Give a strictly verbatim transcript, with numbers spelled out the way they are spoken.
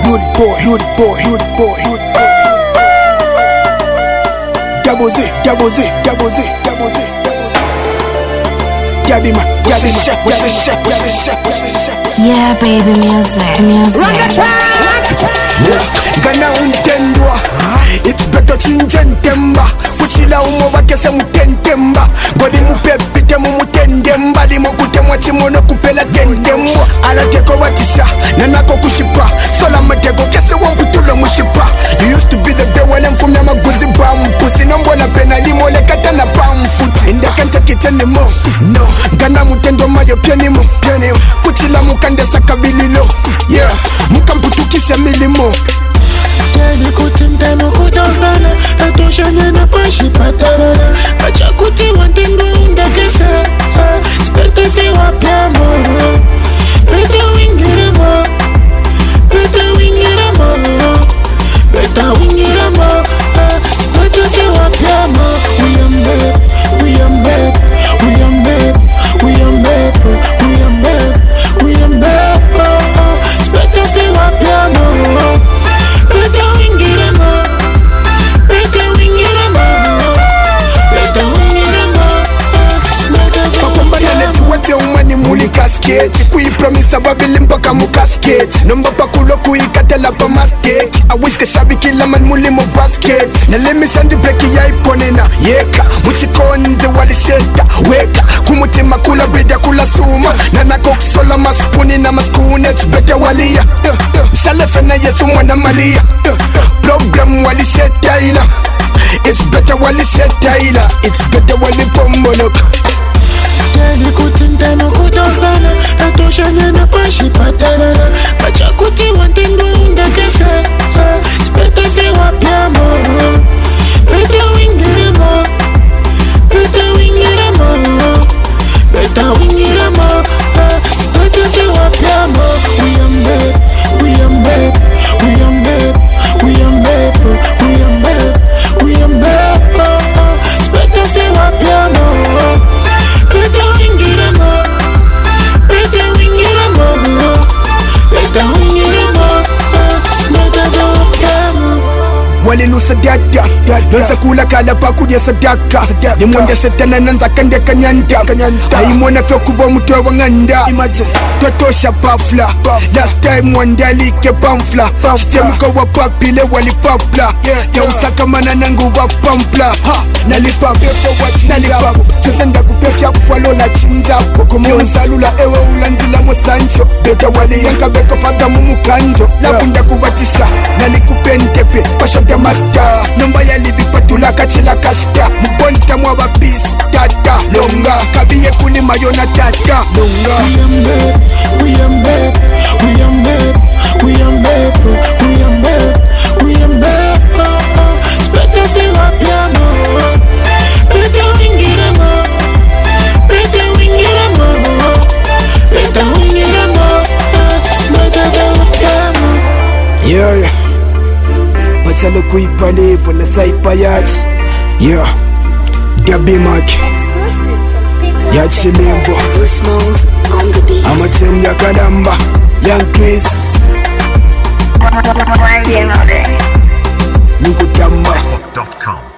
good boy, good boy, good boy, good boy. Double Z, double Z, double Z, double Z. Gabby ma, Gabby ma, what's the shot, what's the shot, what's the shot? Yeah, baby, music, music. Run the track, run the track. Gana untendwa, it's better chinjentemba. Kuchila umo wakese mutentemba. Godi mupepite mumutendemba. Limo kutemwa chimono kupela tendemwa. Ala teko watisha, nanako kushipa. Sola matego kese wangutulo mushipa. You used to be the day when I'm from Yamaguzi bam. Pussy numbo na pena limo le katana bam foot. Inda kanta kitene mo, no. Gana mutendo mayo pianimo, pianimo. Kuchila mukande sakabililo, yeah. Mukamputukisha milimo. Teli kutinda nukudanzana Atoshanye na pashi patarana Kachakuti wantindu undakefe Spete fi wapiamo Beta wingiramo Beta wingiramo Beta wingiramo Spete fi wapiamo We are made, we are made, we are made, we are made, we are made, we are made Spete fi wapiamo Beta wingiramo, beta wingiramo, beta wingiramo. Pakumbana netuwate umani muli kasketi. Kuipromisa babili mpaka mukasketi. Nomba pakulo kuikatela pa masketi. I wish keshabi kila man muli mo basket. Nelemisha ndi breki ya iponena yeka. Muchikonde wali sheta weka. Kumutima kula brida kula suma. Nanako kusola maspuni na maskunet. Bete walia Shalefe na yesu mwana malia Program wali sheta ila It's better wali sheta ila It's better wali pomboloka. Teli kutinda nukudanzana Atoshanye na pashi patarana Kachakuti wantindu undakefe Spete fi wapiamo Beta wingiramo Beta wingiramo Beta wingiramo Spete fi wapiamo We are made, we are made, we are made, we are made, we are made, we are made Spete fi wapiamo Beta wingiramo Beta wingiramo Beta wingiramo Spete fi wapiamo Wali nusa dada Nonsa kula kala pa kudia sadaka Nimonja shetana nanza kande kanyanda Haimona fyo kubwa mutwe wanganda Twatosha pafla Last time wandali ke pamfla Sitemuka wa papile wali papla Ya usaka mana nangu wa pampla Nalipa pepo wati nalipa Sasa ndaku pecha kufalo la chinjapo Kumu salula ewe ulandila mo sancho Beta wali yanka beko fada mumu kanjo Labunda kuwatisha Nalikupentepe Pasha the master Nomba ya libi patula kachila kashta Mbonta mwa wabis Tata Longa Kabiye kuli mayona tata Longa We are made, we are made, we are made, we are made, we are made, we are made Spete fi wapiamo Beta wingiramo Beta wingiramo Beta wingiramo Spete fi wapiamo Yeah, yeah Bachalo kuipa levo na saipa yachi Yeah Gabby Mac Exclusive from Pink Yachi levo Smalls on the beat. Amatem ya kadamba Young Chris Nukutamba dot com